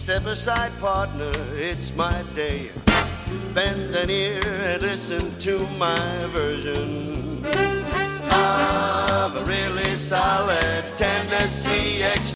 Step aside, partner, it's my day. Bend an ear and listen to my version of a really solid Tennessee